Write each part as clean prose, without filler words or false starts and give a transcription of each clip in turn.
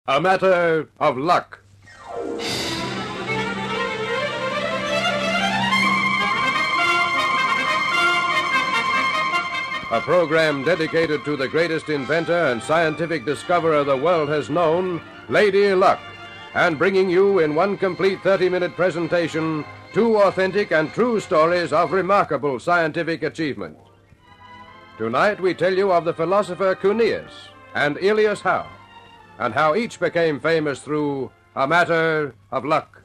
A Matter of Luck. A program dedicated to the greatest inventor and scientific discoverer the world has known, Lady Luck, and bringing you in one complete 30-minute presentation two authentic and true stories of remarkable scientific achievement. Tonight we tell you of the philosopher Cuneus and Elias Howe, and how each became famous through A Matter of Luck.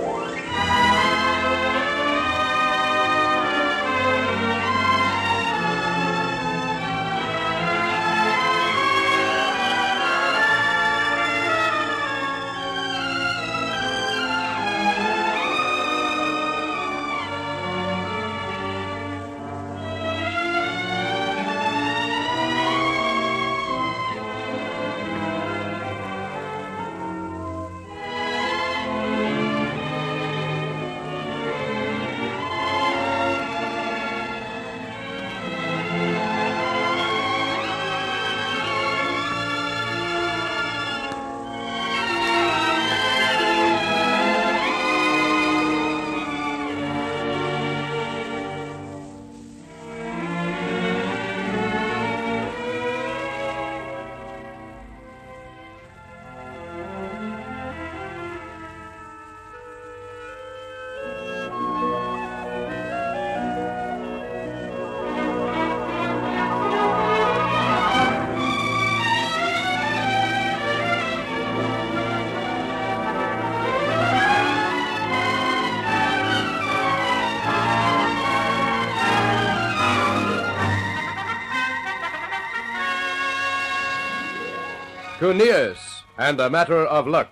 Cuneus and A Matter of Luck.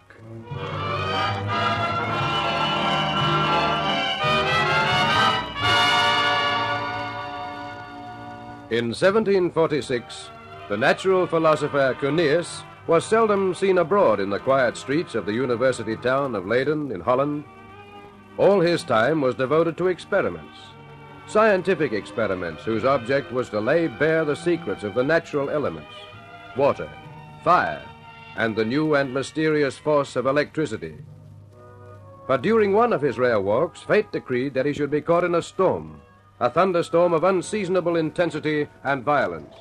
In 1746, the natural philosopher Cuneus was seldom seen abroad in the quiet streets of the university town of Leiden in Holland. All his time was devoted to experiments, scientific experiments whose object was to lay bare the secrets of the natural elements, water, fire, and the new and mysterious force of electricity. But during one of his rare walks, fate decreed that he should be caught in a storm, a thunderstorm of unseasonable intensity and violence.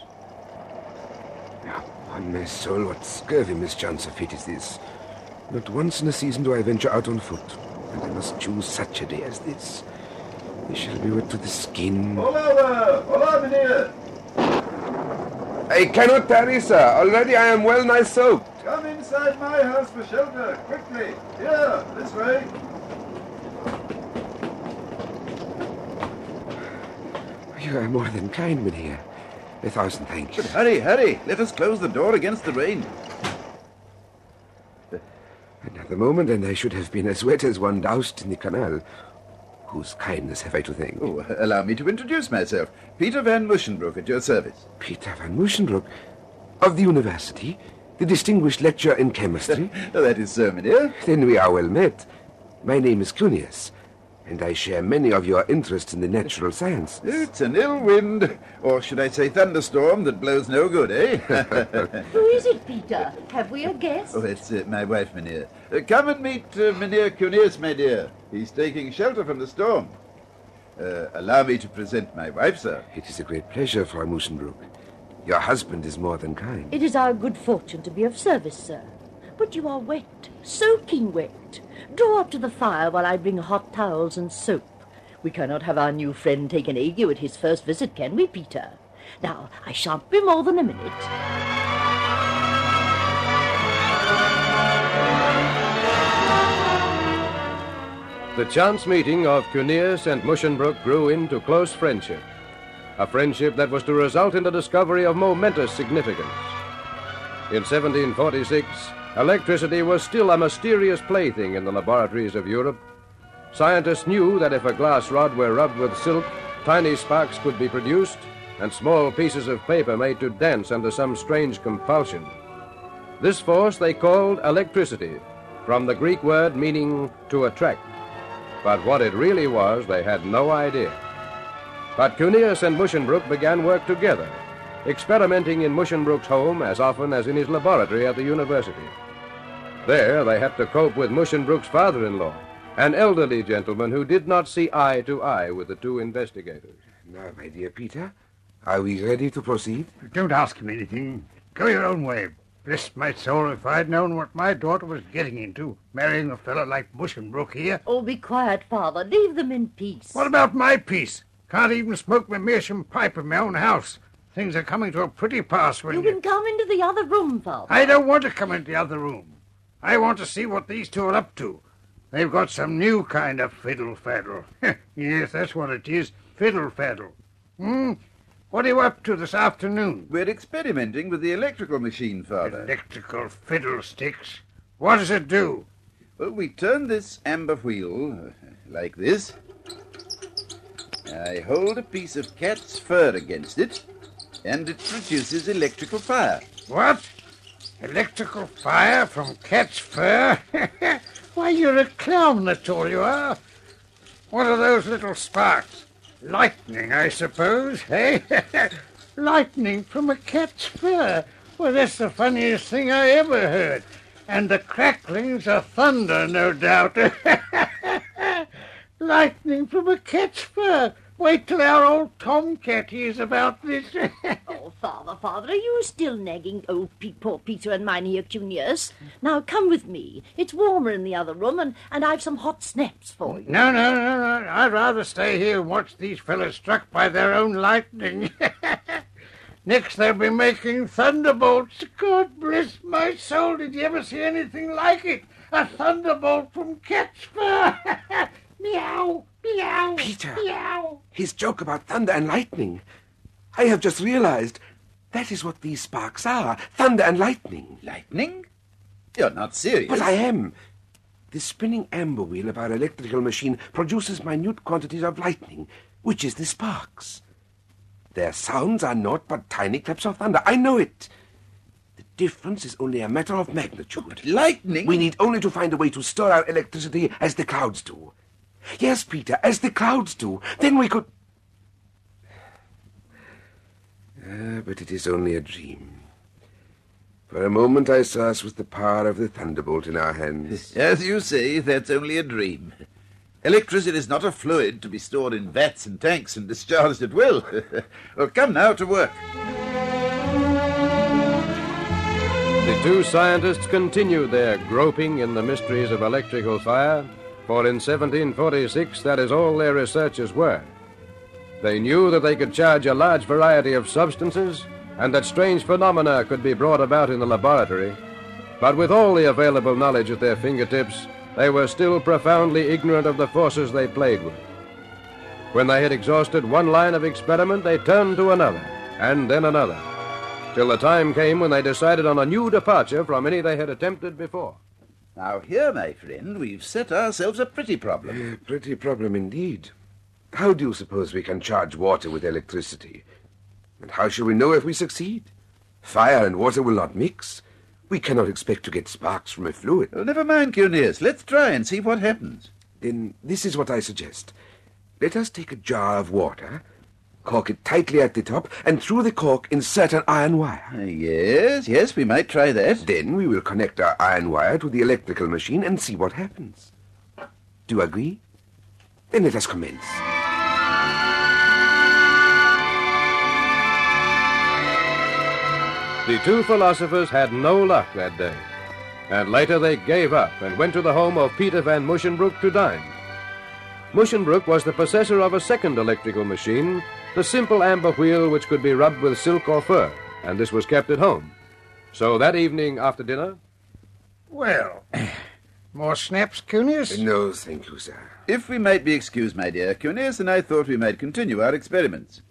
Upon my soul, what scurvy mischance of fate is this? Not once in a season do I venture out on foot, and I must choose such a day as this. We shall be wet to the skin. Hola there! Hola, mynheer! I cannot tarry, sir. Already I am well nigh soaked. Come inside my house for shelter, quickly. Here, this way. You are more than kind, mynheer. 1,000 thanks. But hurry. Let us close the door against the rain. Another moment, and I should have been as wet as one doused in the canal. Whose kindness have I to thank? Oh, allow me to introduce myself. Peter van Musschenbroek at your service. Peter van Musschenbroek? Of the university? The distinguished lecturer in chemistry? That is so, mynheer. Then we are well met. My name is Cuneus, and I share many of your interests in the natural sciences. It's an ill wind, or should I say thunderstorm, that blows no good, eh? Who is it, Peter? Have we a guest? Oh, it's my wife, mynheer. Come and meet Mynheer Cuneus, my dear. He's taking shelter from the storm. Allow me to present my wife, sir. It is a great pleasure, Frau Musschenbroek. Your husband is more than kind. It is our good fortune to be of service, sir. But you are wet, soaking wet. Draw up to the fire while I bring hot towels and soap. We cannot have our new friend take an ague at his first visit, can we, Peter? Now, I shan't be more than a minute. The chance meeting of Cuneus and Musschenbroek grew into close friendship, a friendship that was to result in the discovery of momentous significance. In 1746, electricity was still a mysterious plaything in the laboratories of Europe. Scientists knew that if a glass rod were rubbed with silk, tiny sparks could be produced, and small pieces of paper made to dance under some strange compulsion. This force they called electricity, from the Greek word meaning to attract. But what it really was, they had no idea. But Cuneus and Musschenbroek began work together, experimenting in Musschenbroek's home as often as in his laboratory at the university. There they had to cope with Muschenbroek's father-in-law, an elderly gentleman who did not see eye to eye with the two investigators. Now, my dear Peter, are we ready to proceed? Don't ask him anything. Go your own way. Bless my soul, if I'd known what my daughter was getting into, marrying a fellow like Muschenbroek here. Oh, be quiet, Father. Leave them in peace. What about my peace? Can't even smoke my meerschaum pipe in my own house. Things are coming to a pretty pass when You can come into the other room, Father. I don't want to come into the other room. I want to see what these two are up to. They've got some new kind of fiddle-faddle. Yes, that's what it is, fiddle-faddle. What are you up to this afternoon? We're experimenting with the electrical machine, Father. Electrical fiddlesticks. What does it do? Well, we turn this amber wheel like this. I hold a piece of cat's fur against it, and it produces electrical fire. What? Electrical fire from cat's fur? Why, you're a clown, that's all you are. What are those little sparks? Lightning, I suppose, eh? Lightning from a cat's fur. Well, that's the funniest thing I ever heard. And the cracklings are thunder, no doubt. Lightning from a cat's fur. Wait till our old tomcat hears about this. Oh, Father, are you still nagging old poor Peter and Mynheer Cunius? Now, come with me. It's warmer in the other room, and I've some hot snaps for you. No. I'd rather stay here and watch these fellows struck by their own lightning. Next they'll be making thunderbolts. God bless my soul, did you ever see anything like it? A thunderbolt from cat's fur. Meow, meow, Peter, meow. his joke about thunder and lightning. I have just realized that is what these sparks are, thunder and lightning. Lightning? You're not serious. But I am. The spinning amber wheel of our electrical machine produces minute quantities of lightning, which is the sparks. Their sounds are naught but tiny claps of thunder. I know it. The difference is only a matter of magnitude. Lightning? We need only to find a way to store our electricity as the clouds do. Yes, Peter, as the clouds do. Then we could... but it is only a dream. For a moment I saw us with the power of the thunderbolt in our hands. As you say, that's only a dream. Electricity is not a fluid to be stored in vats and tanks and discharged at will. Well, come now to work. The two scientists continued their groping in the mysteries of electrical fire, for in 1746 that is all their researches were. They knew that they could charge a large variety of substances and that strange phenomena could be brought about in the laboratory, but with all the available knowledge at their fingertips, they were still profoundly ignorant of the forces they played with. When they had exhausted one line of experiment, they turned to another, and then another, till the time came when they decided on a new departure from any they had attempted before. Now here, my friend, we've set ourselves a pretty problem. A pretty problem indeed. How do you suppose we can charge water with electricity? And how shall we know if we succeed? Fire and water will not mix. We cannot expect to get sparks from a fluid. Oh, never mind, Cunius. Let's try and see what happens. Then this is what I suggest. Let us take a jar of water, cork it tightly at the top, and through the cork insert an iron wire. Yes, we might try that. Then we will connect our iron wire to the electrical machine and see what happens. Do you agree? Then let us commence. The two philosophers had no luck that day, and later they gave up and went to the home of Peter van Muschenbroek to dine. Muschenbroek was the possessor of a second electrical machine, the simple amber wheel which could be rubbed with silk or fur, and this was kept at home. So that evening after dinner... Well, more snaps, Cunius? No, thank you, sir. If we might be excused, my dear, Cunius and I thought we might continue our experiments.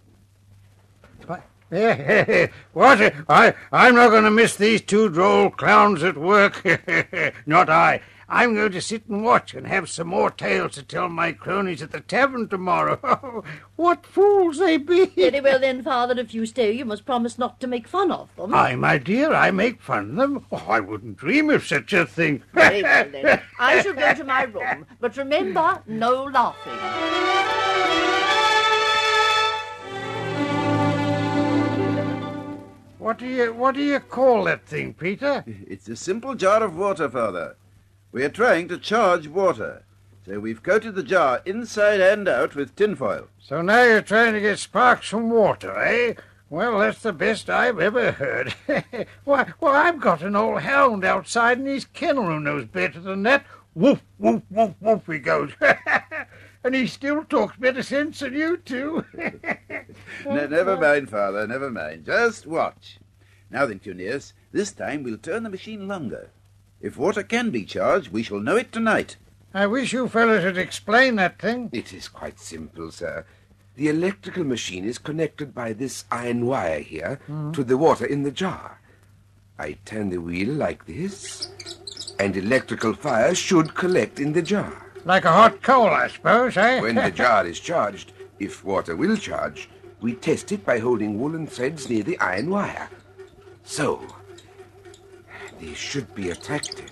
What? I'm not going to miss these two droll clowns at work. Not I. I'm going to sit and watch and have some more tales to tell my cronies at the tavern tomorrow. What fools they be. Very well then, Father, if you stay, you must promise not to make fun of them. Aye, my dear, I make fun of them. Oh, I wouldn't dream of such a thing. Very well then. I shall go to my room, but remember, no laughing. What do you call that thing, Peter? It's a simple jar of water, Father. We are trying to charge water. So we've coated the jar inside and out with tinfoil. So now you're trying to get sparks from water, eh? Well, that's the best I've ever heard. Why, I've got an old hound outside in his kennel who knows better than that. Woof, woof, woof, woof, he goes. And he still talks better sense than you two. Never mind, Father, never mind. Just watch. Now then, Cunius, this time we'll turn the machine longer. If water can be charged, we shall know it tonight. I wish you fellows would explain that thing. It is quite simple, sir. The electrical machine is connected by this iron wire here to the water in the jar. I turn the wheel like this, and electrical fire should collect in the jar. Like a hot coal, I suppose, eh? When the jar is charged, if water will charge, we test it by holding woolen threads near the iron wire. So, they should be attracted.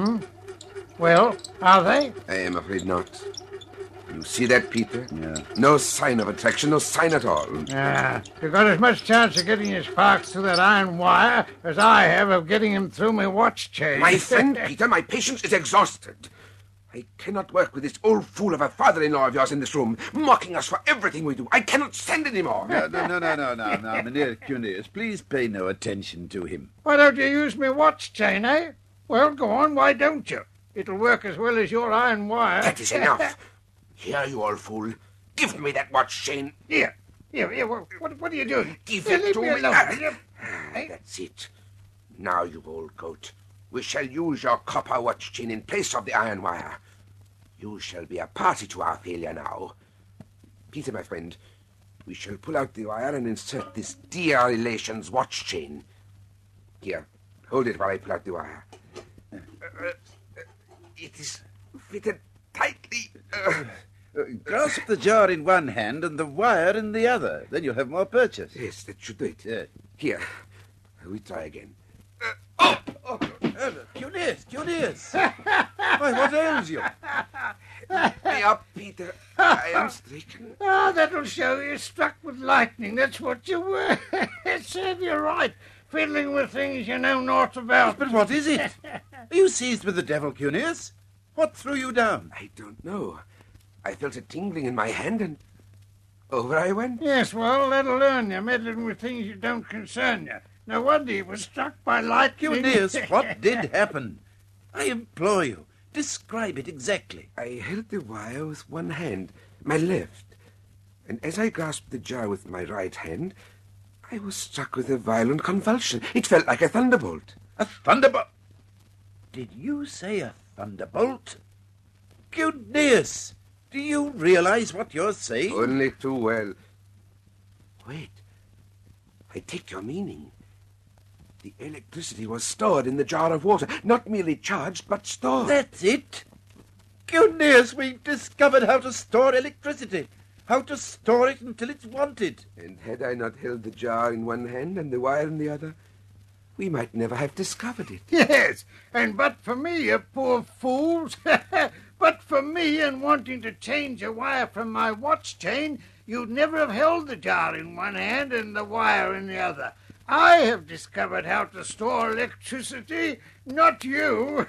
Well, are they? I am afraid not. You see that, Peter? Yeah. No sign of attraction, no sign at all. You've got as much chance of getting your sparks through that iron wire as I have of getting him through my watch chain. My friend, Peter, my patience is exhausted. I cannot work with this old fool of a father-in-law of yours in this room, mocking us for everything we do. I cannot stand it anymore. No, Mynheer Cunius, please pay no attention to him. Why don't you use my watch chain, eh? Well, go on, why don't you? It'll work as well as your iron wire. That is enough. Here, you old fool. Give me that watch chain. Here, what are you doing? Give Here, it leave to me me. alone, will you? Eh? That's it. Now, you old goat, we shall use your copper watch chain in place of the iron wire. You shall be a party to our failure now. Peter, my friend, we shall pull out the wire and insert this dear relation's watch chain. Here, hold it while I pull out the wire. It is fitted tightly. Grasp the jar in one hand and the wire in the other. Then you'll have more purchase. Yes, that should do it. Yeah. Here, we try again. Cunius! Why, what ails you? Me up, Peter. I am stricken. Oh, that'll show you're struck with lightning. That's what you were. Serve you right, fiddling with things you know naught about. But what is it? Are you seized with the devil, Cunius? What threw you down? I don't know. I felt a tingling in my hand and over I went. Yes, well, that'll learn you, meddling with things that don't concern you. No wonder you were struck by lightning. Cunius, what did happen? I implore you, describe it exactly. I held the wire with one hand, my left, and as I grasped the jar with my right hand, I was struck with a violent convulsion. It felt like a thunderbolt. A thunderbolt? Did you say a thunderbolt? Cunius, do you realize what you're saying? Only too well. Wait. I take your meaning. The electricity was stored in the jar of water, not merely charged, but stored. That's it. Cunius, we've discovered how to store electricity. How to store it until it's wanted. And had I not held the jar in one hand and the wire in the other, we might never have discovered it. Yes, and but for me, you poor fools, but for me and wanting to change a wire from my watch chain, you'd never have held the jar in one hand and the wire in the other. I have discovered how to store electricity, not you.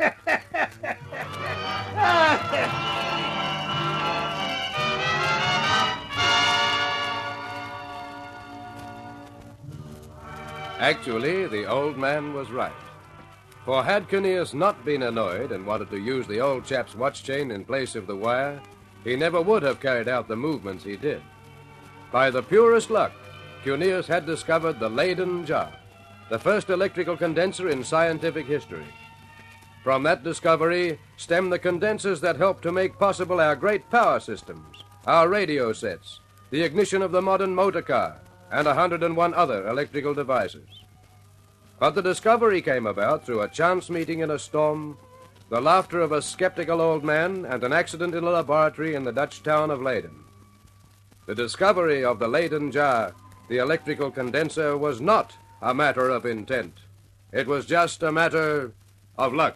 Actually, the old man was right. For had Cunius not been annoyed and wanted to use the old chap's watch chain in place of the wire, he never would have carried out the movements he did. By the purest luck, Cunius had discovered the Leyden jar, the first electrical condenser in scientific history. From that discovery stem the condensers that help to make possible our great power systems, our radio sets, the ignition of the modern motor car, and 101 other electrical devices. But the discovery came about through a chance meeting in a storm, the laughter of a skeptical old man, and an accident in a laboratory in the Dutch town of Leyden. The discovery of the Leyden jar, the electrical condenser, was not a matter of intent. It was just a matter of luck.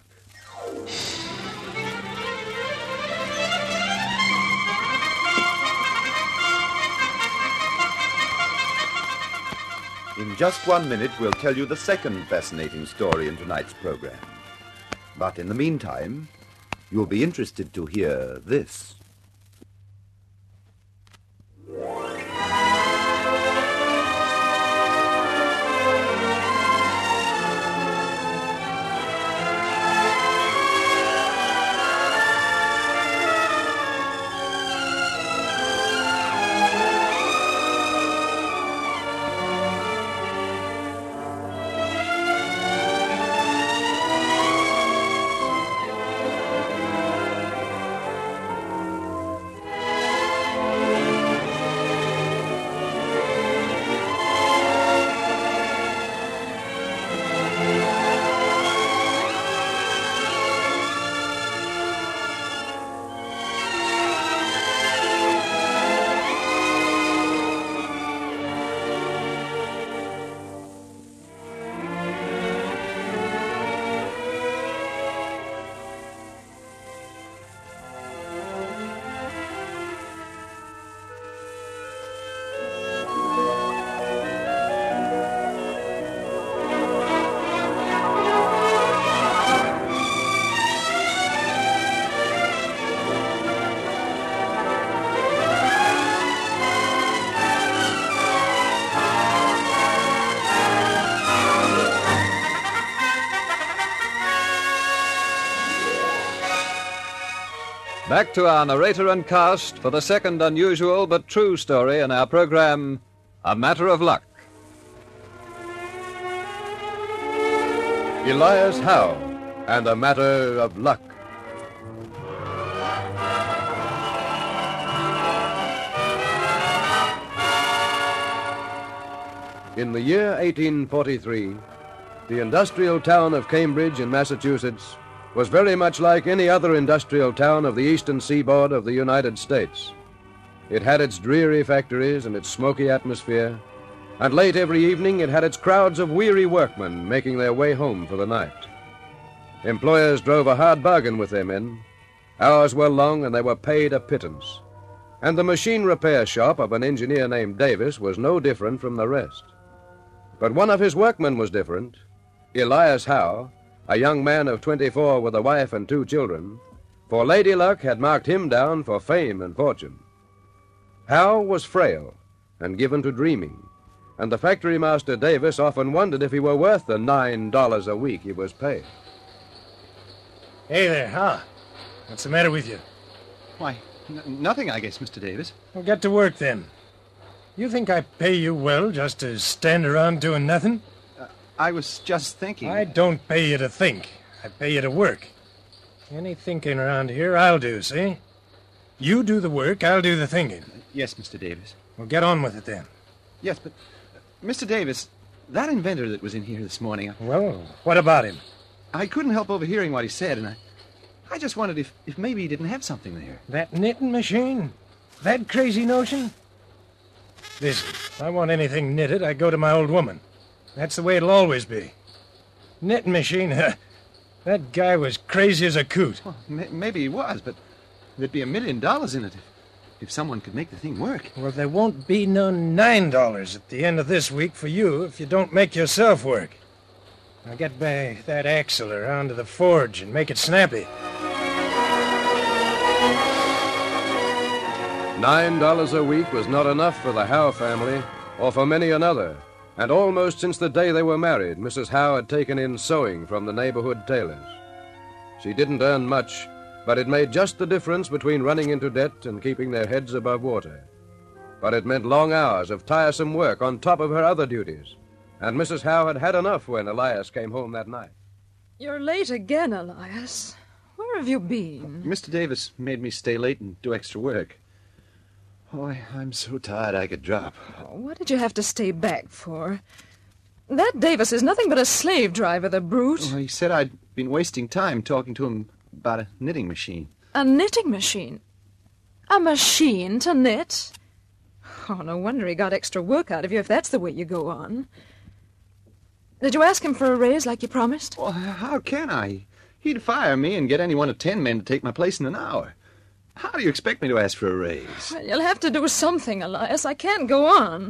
In just 1 minute, we'll tell you the second fascinating story in tonight's program. But in the meantime, you'll be interested to hear this. Back to our narrator and cast for the second unusual but true story in our program, A Matter of Luck. Elias Howe and A Matter of Luck. In the year 1843, the industrial town of Cambridge in Massachusetts was very much like any other industrial town of the eastern seaboard of the United States. It had its dreary factories and its smoky atmosphere, and late every evening it had its crowds of weary workmen making their way home for the night. Employers drove a hard bargain with their men. Hours were long and they were paid a pittance. And the machine repair shop of an engineer named Davis was no different from the rest. But one of his workmen was different. Elias Howe, a young man of 24 with a wife and 2 children, for Lady Luck had marked him down for fame and fortune. Howe was frail and given to dreaming, and the factory master Davis often wondered if he were worth the $9 a week he was paid. Hey there, Howe. What's the matter with you? Why, nothing, I guess, Mr. Davis. Well, get to work then. You think I pay you well just to stand around doing nothing? I was just thinking... I don't pay you to think. I pay you to work. Any thinking around here, I'll do, see? You do the work, I'll do the thinking. Yes, Mr. Davis. Well, get on with it then. Yes, but... Mr. Davis, that inventor that was in here this morning... Well, what about him? I couldn't help overhearing what he said, and I just wondered if maybe he didn't have something there. That knitting machine? That crazy notion? Listen, if I want anything knitted, I go to my old woman. That's the way it'll always be. Knitting machine, that guy was crazy as a coot. Well, maybe he was, but there'd be $1 million in it if someone could make the thing work. Well, there won't be no $9 at the end of this week for you if you don't make yourself work. Now get back that axle around to the forge and make it snappy. $9 a week was not enough for the Howe family, or for many another. And almost since the day they were married, Mrs. Howe had taken in sewing from the neighborhood tailors. She didn't earn much, but it made just the difference between running into debt and keeping their heads above water. But it meant long hours of tiresome work on top of her other duties, and Mrs. Howe had had enough when Elias came home that night. You're late again, Elias. Where have you been? Mr. Davis made me stay late and do extra work. Oh, I'm so tired I could drop. Oh, what did you have to stay back for? That Davis is nothing but a slave driver, the brute. Well, he said I'd been wasting time talking to him about a knitting machine. A knitting machine? A machine to knit? Oh, no wonder he got extra work out of you if that's the way you go on. Did you ask him for a raise like you promised? Well, how can I? He'd fire me and get any one of 10 men to take my place in an hour. How do you expect me to ask for a raise? Well, you'll have to do something, Elias. I can't go on.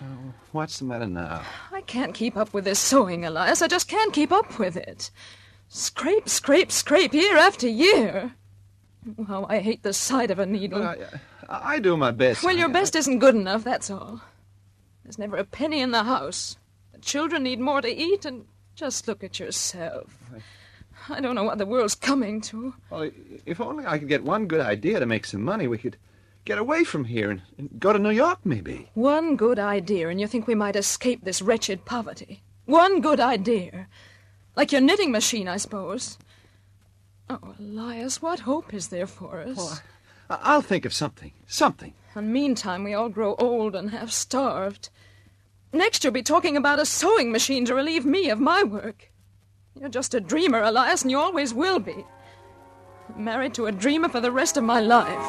What's the matter now? I can't keep up with this sewing, Elias. I just can't keep up with it. Scrape, scrape, scrape, year after year. How I hate the sight of a needle. Well, I do my best. Well, your best isn't good enough, that's all. There's never a penny in the house. The children need more to eat, and just look at yourself. I don't know what the world's coming to. Well, if only I could get one good idea to make some money, we could get away from here and go to New York, maybe. One good idea, and you think we might escape this wretched poverty. One good idea. Like your knitting machine, I suppose. Oh, Elias, what hope is there for us? Well, I'll think of something. Something. And meantime, we all grow old and half-starved. Next, you'll be talking about a sewing machine to relieve me of my work. You're just a dreamer, Elias, and you always will be. I'm married to a dreamer for the rest of my life.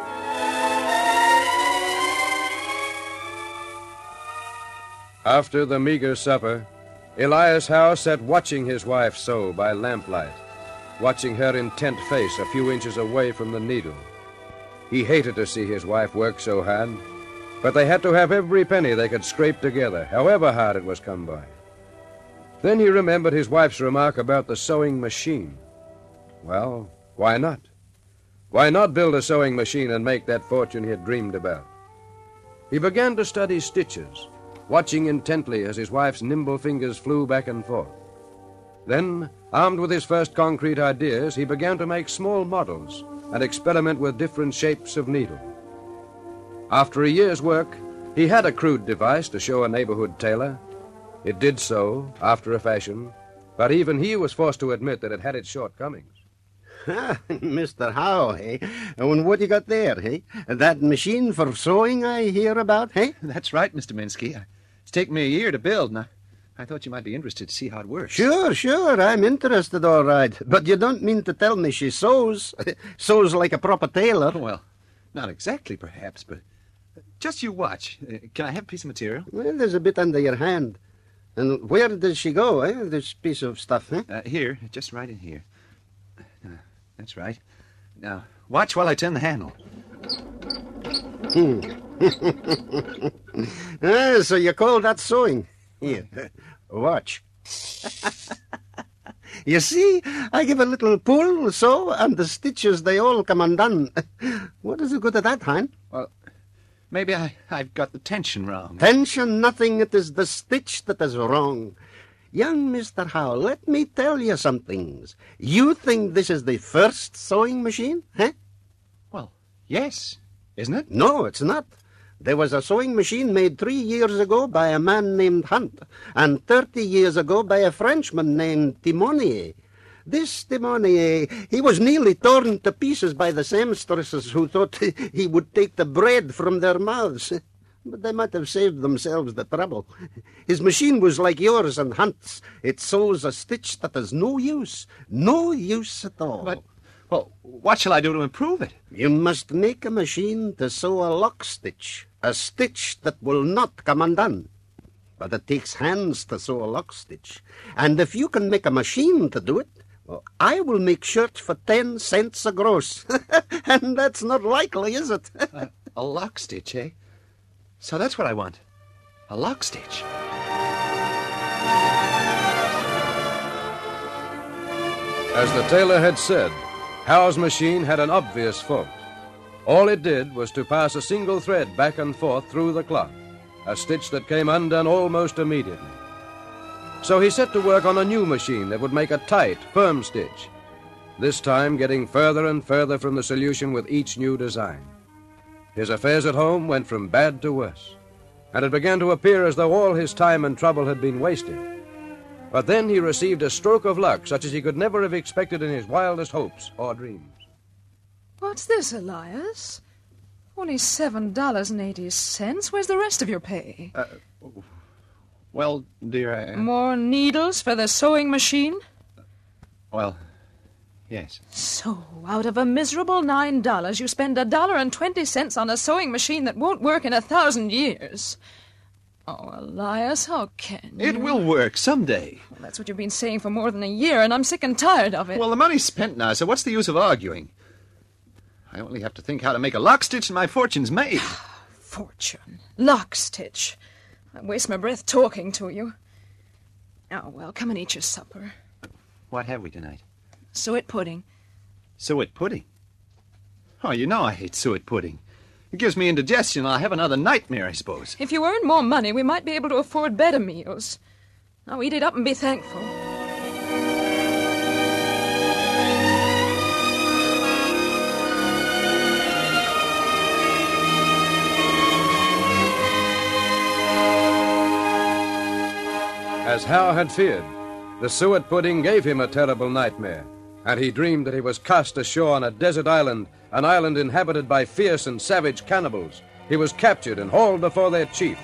After the meager supper, Elias Howe sat watching his wife sew by lamplight, watching her intent face a few inches away from the needle. He hated to see his wife work so hard, but they had to have every penny they could scrape together, however hard it was come by. Then he remembered his wife's remark about the sewing machine. Well, why not? Why not build a sewing machine and make that fortune he had dreamed about? He began to study stitches, watching intently as his wife's nimble fingers flew back and forth. Then, armed with his first concrete ideas, he began to make small models and experiment with different shapes of needle. After a year's work, he had a crude device to show a neighborhood tailor. It did so, after a fashion, but even he was forced to admit that it had its shortcomings. Mr. Howe, eh? And what you got there, eh? That machine for sewing I hear about, eh? That's right, Mr. Minsky. It's taken me a year to build, and I thought you might be interested to see how it works. Sure, I'm interested, all right. But you don't mean to tell me she sews? Sews like a proper tailor? Well, not exactly, perhaps, but just you watch. Can I have a piece of material? Well, there's a bit under your hand. And where does she go, eh? This piece of stuff, eh? Here, just right in here. That's right. Now, watch while I turn the handle. So you call that sewing? Here, watch. You see, I give a little pull, so, and the stitches, they all come undone. What is the good of that, Hein? Well, maybe I've got the tension wrong. Tension nothing, it is the stitch that is wrong. Young Mr. Howe, let me tell you some things. You think this is the first sewing machine, eh? Well, yes, isn't it? No, it's not. There was a sewing machine made 3 years ago by a man named Hunt, and 30 years ago by a Frenchman named Timonier. This Timonier, he was nearly torn to pieces by the seamstresses who thought he would take the bread from their mouths. But they might have saved themselves the trouble. His machine was like yours and Hunt's. It sews a stitch that has no use at all. But, well, what shall I do to improve it? You must make a machine to sew a lock stitch, a stitch that will not come undone. But it takes hands to sew a lock stitch. And if you can make a machine to do it, well, I will make shirts for 10 cents a gross. And that's not likely, is it? A lock stitch, eh? So that's what I want. A lock stitch. As the tailor had said, Howe's machine had an obvious fault. All it did was to pass a single thread back and forth through the cloth, a stitch that came undone almost immediately. So he set to work on a new machine that would make a tight, firm stitch, this time getting further and further from the solution with each new design. His affairs at home went from bad to worse, and it began to appear as though all his time and trouble had been wasted. But then he received a stroke of luck such as he could never have expected in his wildest hopes or dreams. What's this, Elias? Only $7.80. Where's the rest of your pay? Well, dear, More needles for the sewing machine? Well, yes. So, out of a miserable $9, you spend $1.20 on a sewing machine that won't work in 1,000 years. Oh, Elias, how can you? It will work someday. Well, that's what you've been saying for more than a year, and I'm sick and tired of it. Well, the money's spent now, so what's the use of arguing? I only have to think how to make a lock stitch and my fortune's made. Fortune. Lock stitch. I waste my breath talking to you. Oh, well, come and eat your supper. What have we tonight? Suet pudding. Suet pudding? Oh, you know I hate suet pudding. It gives me indigestion. I'll have another nightmare, I suppose. If you earn more money, we might be able to afford better meals. Now eat it up and be thankful. As Hal had feared, the suet pudding gave him a terrible nightmare, and he dreamed that he was cast ashore on a desert island, an island inhabited by fierce and savage cannibals. He was captured and hauled before their chief.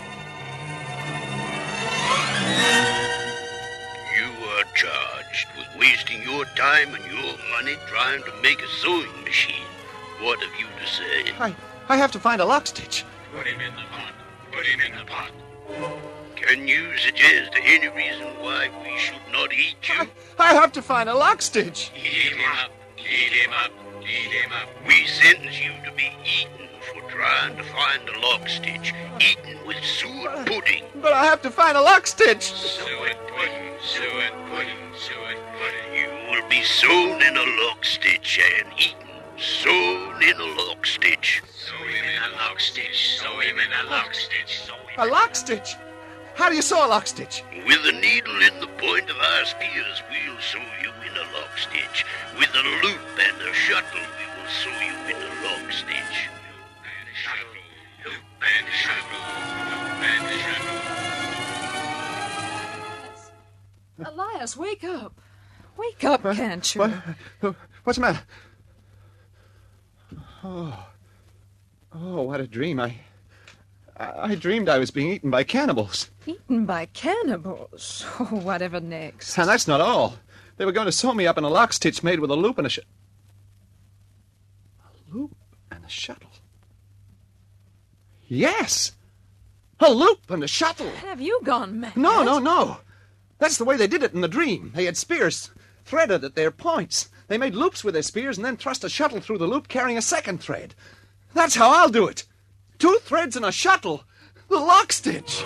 You are charged with wasting your time and your money trying to make a sewing machine. What have you to say? I have to find a lock stitch. Put him in the pot. Put him in the pot. Can you suggest any reason why we should not eat you? I have to find a lock stitch. Eat him up. Eat him up. Eat him up. We sentence you to be eaten for trying to find a lock stitch. Eaten with suet pudding. But I have to find a lock stitch. Suet pudding. Suet pudding. Suet pudding. You will be sewn in a lock stitch and eaten. Sewn in a lock stitch. Sew him in a lock stitch. Sew him in a lock stitch. A lock stitch? How do you sew a lock stitch? With a needle in the point of our spears, we'll sew you in a lock stitch. With a loop and a shuttle, we will sew you in a lock stitch. Loop and a shuttle. Loop and a shuttle. Loop and a shuttle. Elias, wake up. Wake up, can't you? What's the matter? Oh, what a dream. I dreamed I was being eaten by cannibals. Eaten by cannibals? Oh, whatever next. And that's not all. They were going to sew me up in a lock stitch made with a loop and a loop and a shuttle. Yes! A loop and a shuttle! Have you gone mad? No. That's the way they did it in the dream. They had spears threaded at their points. They made loops with their spears and then thrust a shuttle through the loop carrying a second thread. That's how I'll do it. 2 threads and a shuttle. The lock stitch.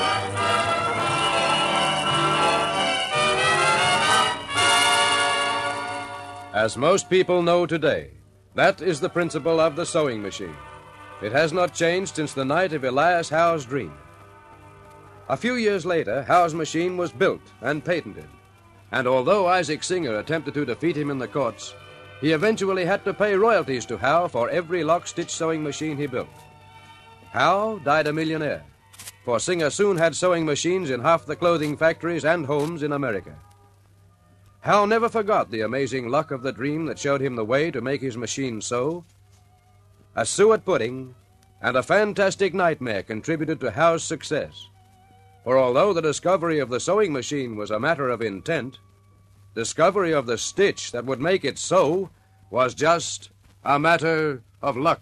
As most people know today, that is the principle of the sewing machine. It has not changed since the night of Elias Howe's dream. A few years later, Howe's machine was built and patented. And although Isaac Singer attempted to defeat him in the courts, he eventually had to pay royalties to Howe for every lock-stitch sewing machine he built. Howe died a millionaire, for Singer soon had sewing machines in half the clothing factories and homes in America. Howe never forgot the amazing luck of the dream that showed him the way to make his machine sew. A suet pudding and a fantastic nightmare contributed to Howe's success. For although the discovery of the sewing machine was a matter of intent, discovery of the stitch that would make it sew was just a matter of luck.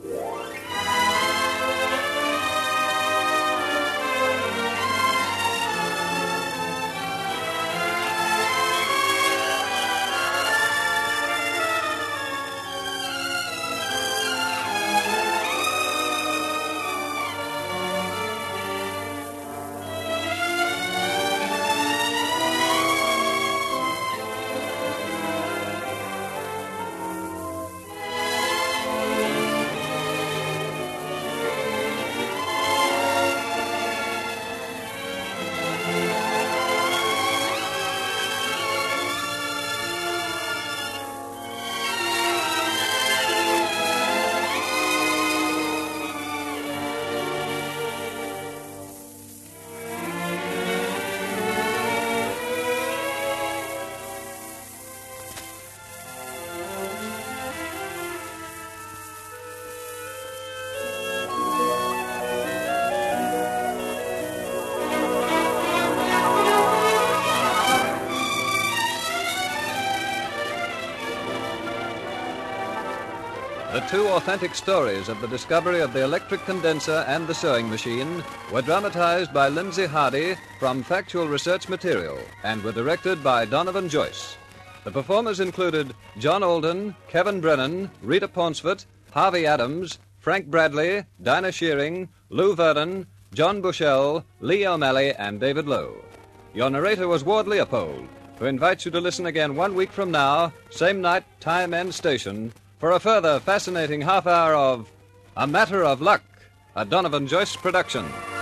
The 2 authentic stories of the discovery of the electric condenser and the sewing machine were dramatized by Lindsay Hardy from factual research material and were directed by Donovan Joyce. The performers included John Alden, Kevin Brennan, Rita Ponsford, Harvey Adams, Frank Bradley, Dinah Shearing, Lou Vernon, John Bushell, Lee O'Malley, and David Lowe. Your narrator was Ward Leopold, who invites you to listen again 1 week from now, same night, time, and station, for a further fascinating half hour of A Matter of Luck, a Donovan Joyce production.